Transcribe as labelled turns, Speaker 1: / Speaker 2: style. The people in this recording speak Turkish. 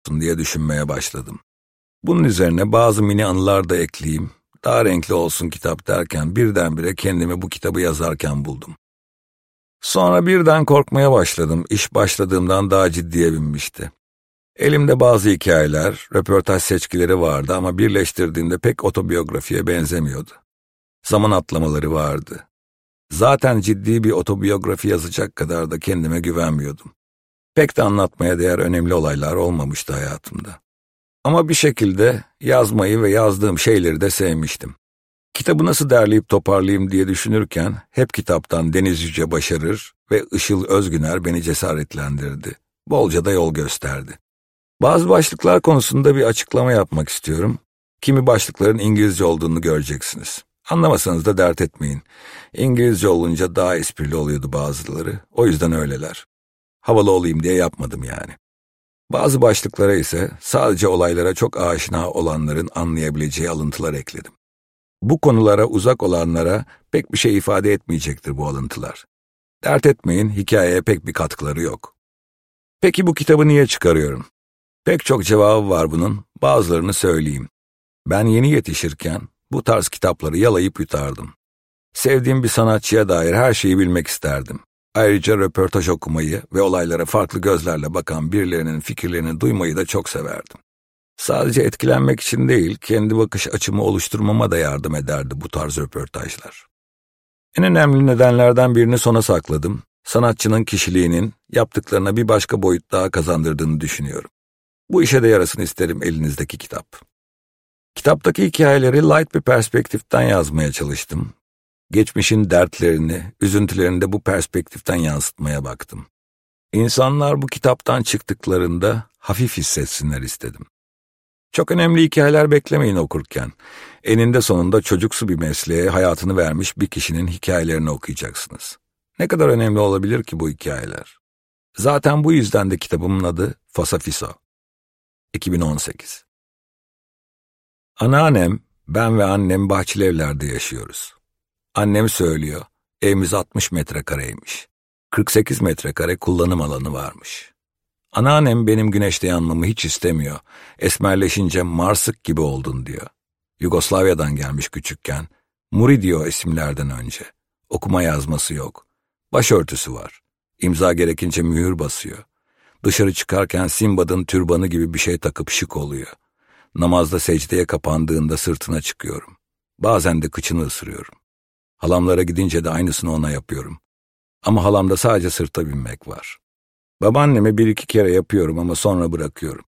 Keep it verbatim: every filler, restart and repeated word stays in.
Speaker 1: yaptım diye düşünmeye başladım. Bunun üzerine bazı mini anılar da ekleyeyim, daha renkli olsun kitap derken birdenbire kendimi bu kitabı yazarken buldum. Sonra birden korkmaya başladım, iş başladığımdan daha ciddiye binmişti. Elimde bazı hikayeler, röportaj seçkileri vardı ama birleştirdiğimde pek otobiyografiye benzemiyordu. Zaman atlamaları vardı. Zaten ciddi bir otobiyografi yazacak kadar da kendime güvenmiyordum. Pek de anlatmaya değer önemli olaylar olmamıştı hayatımda. Ama bir şekilde yazmayı ve yazdığım şeyleri de sevmiştim. Kitabı nasıl derleyip toparlayayım diye düşünürken hep kitaptan Deniz Yüce Başarır ve Işıl Özgüner beni cesaretlendirdi. Bolca da yol gösterdi. Bazı başlıklar konusunda bir açıklama yapmak istiyorum. Kimi başlıkların İngilizce olduğunu göreceksiniz. Anlamasanız da dert etmeyin. İngilizce olunca daha esprili oluyordu bazıları. O yüzden öyleler. Havalı olayım diye yapmadım yani. Bazı başlıklara ise sadece olaylara çok aşina olanların anlayabileceği alıntılar ekledim. Bu konulara uzak olanlara pek bir şey ifade etmeyecektir bu alıntılar. Dert etmeyin, hikayeye pek bir katkıları yok. Peki bu kitabı niye çıkarıyorum? Pek çok cevabı var bunun, bazılarını söyleyeyim. Ben yeni yetişirken bu tarz kitapları yalayıp yutardım. Sevdiğim bir sanatçıya dair her şeyi bilmek isterdim. Ayrıca röportaj okumayı ve olaylara farklı gözlerle bakan birilerinin fikirlerini duymayı da çok severdim. Sadece etkilenmek için değil, kendi bakış açımı oluşturmama da yardım ederdi bu tarz röportajlar. En önemli nedenlerden birini sona sakladım. Sanatçının kişiliğinin yaptıklarına bir başka boyut daha kazandırdığını düşünüyorum. Bu işe de yarasın isterim elinizdeki kitap. Kitaptaki hikayeleri light bir perspektiften yazmaya çalıştım. Geçmişin dertlerini, üzüntülerini de bu perspektiften yansıtmaya baktım. İnsanlar bu kitaptan çıktıklarında hafif hissetsinler istedim. Çok önemli hikayeler beklemeyin okurken. Eninde sonunda çocuksu bir mesleğe hayatını vermiş bir kişinin hikayelerini okuyacaksınız. Ne kadar önemli olabilir ki bu hikayeler? Zaten bu yüzden de kitabımın adı Fasafiso. iki bin on sekiz. Anneannem, ben ve annem Bahçelievler'de yaşıyoruz. Annem söylüyor, evimiz altmış metrekareymiş. kırk sekiz metrekare kullanım alanı varmış. Anneannem benim güneşte yanmamı hiç istemiyor. Esmerleşince Marsık gibi oldun diyor. Yugoslavya'dan gelmiş küçükken. Muri diyor isimlerden önce. Okuma yazması yok. Başörtüsü var. İmza gerekince mühür basıyor. Dışarı çıkarken Simbad'ın türbanı gibi bir şey takıp şık oluyor. Namazda secdeye kapandığında sırtına çıkıyorum. Bazen de kıçını ısırıyorum. Halamlara gidince de aynısını ona yapıyorum. Ama halamda sadece sırta binmek var. Babaanneme bir iki kere yapıyorum ama sonra bırakıyorum.